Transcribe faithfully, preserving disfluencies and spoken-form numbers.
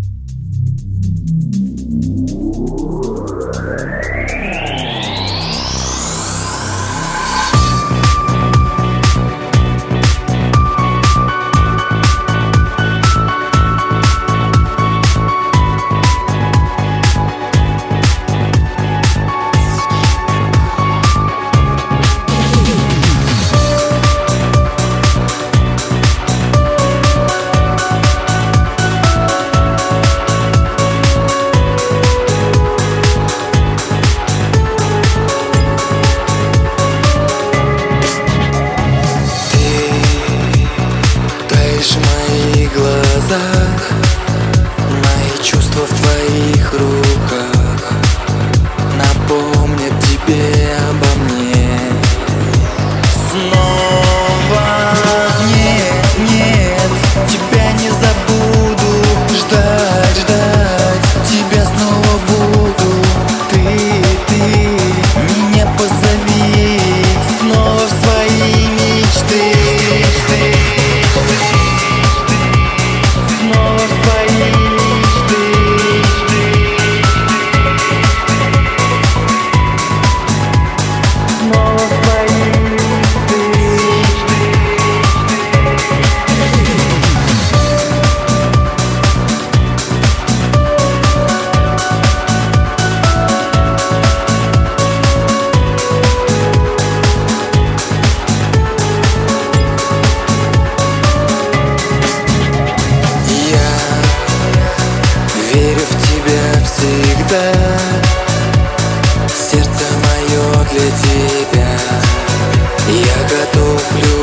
Мои чувства в твоих руках напомнят тебе обо мне. Снова нет, нет, тебя не забуду. Ждать, ждать, тебя снова буду. Ты, ты, меня позови снова в свои мечты. Верю в тебя всегда, сердце мое для тебя. Я готов любить.